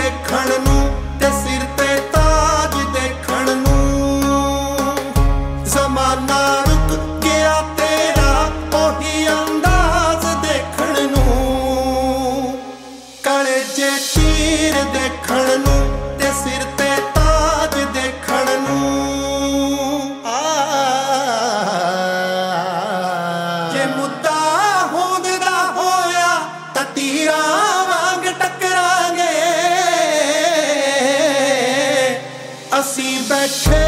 ਦੇਖਣ ਨੂੰ ਤੇ ਸਿਰ ਤੇ ਤਾਜ ਦੇਖਣ ਨੂੰ। ਜ਼ਮਾਨਾ ਰੁਕ ਗਿਆ ਤੇਰਾ ਉਹੀ ਅੰਦਾਜ਼ ਦੇਖਣ ਨੂੰ। ਕਲੇਜੇ ਚੀਰ ਦੇਖਣ ਨੂੰ ਤੇ ਸਿਰ ਤੇ ਤਾਜ ਦੇਖਣ ਨੂੰ। ਜੇ ਮੁੱਦਾ ਹੋਂਦ ਦਾ ਹੋਇਆ ਤਾਂ ਤੀਰਾਂ ਵਾਂਗ ਟਕਰਾਂਗੇ। ਅਸੀਂ ਬੈਠੇ